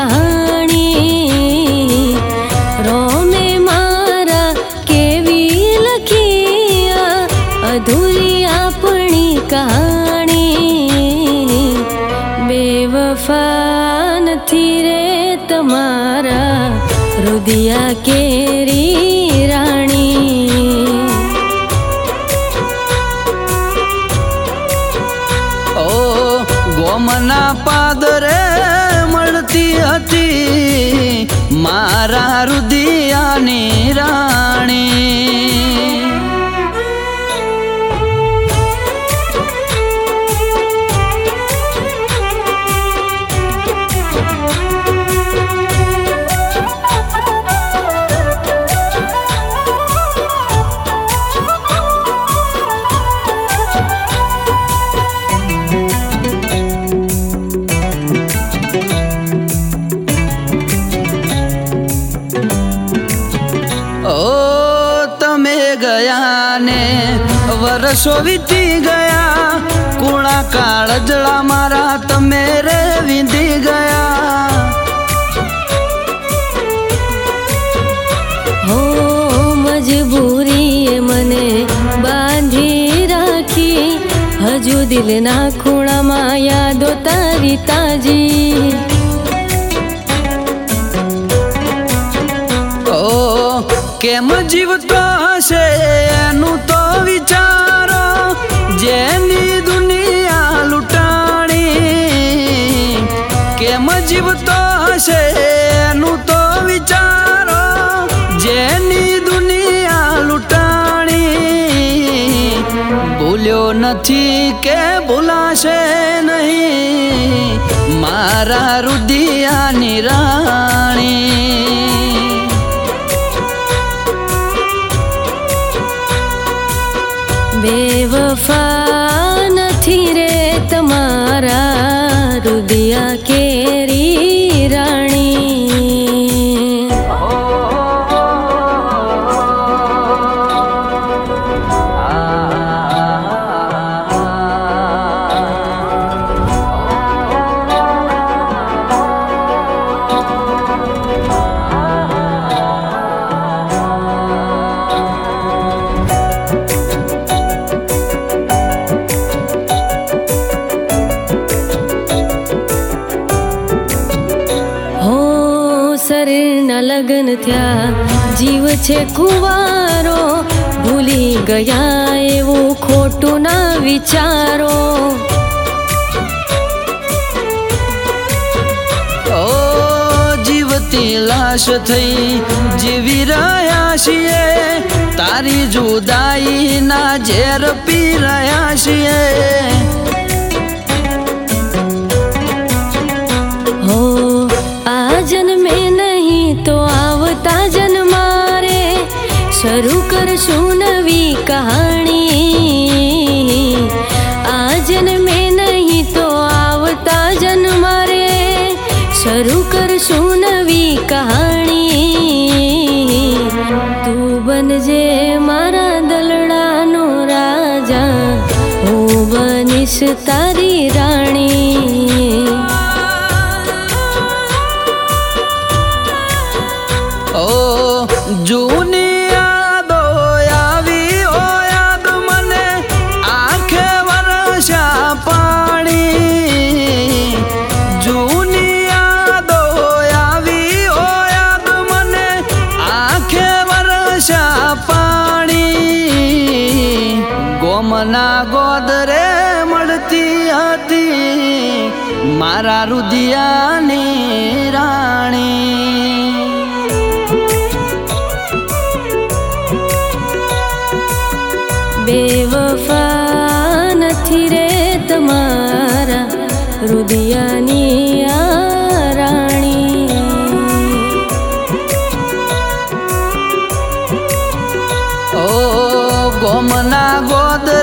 कहानी रोमे मारा केवी लखिया अधूरी अपनी कहानी बेवफा नथी रे तमारा रुदिया केरी राणी गोमना पादरे मळती हती मारा रुदियानी राणी वर्षो वीती गया कूड़ा काळजळा मारा तमे रे वींधी गया हो मजबूरी मने बांधी राखी हजू दिलना खूणा मा यादो तारी ताजी ओ केम जीवतो हशे एनु तो विचारो जेनी दुनिया लुटाणी केम जीवतो हशे एनु तो विचारो जेनी दुनिया लुटाणी भूल्यो नथी के भूलाशे नहीं मारा रुदियानी राणी बेवफा नथी रे तमारा रुदिया केरी राणी शरीरना लगन थया जीव छे कुवारो भूली गया एवं खोटू ना विचारो ओ जीवती लाश थई जीवी रह्या छीए तारी जुदाई ना झेर पी रह्या छीए हो आ जन्मे नहीं तो आवता जन्मा रे शुरू करशुं नवी कहानी आ जन्मे नहीं तो आवता जन्मा रे शुरू करशुं नवी कहानी तू बनजे मारा दलडानो राजा हूँ बनीश तारी राणी ओ जूनी यादो आवी ओ याद मने आंखे वर्षा पाणी जूनी यादो आवी ओ याद मने आंखे वर्षा पाणी गोमना गोदरे मळती हती मारा रुदियानी राणी बेवफा नथी रे तमारा रुदियानी आ राणी ओ गोमना गोद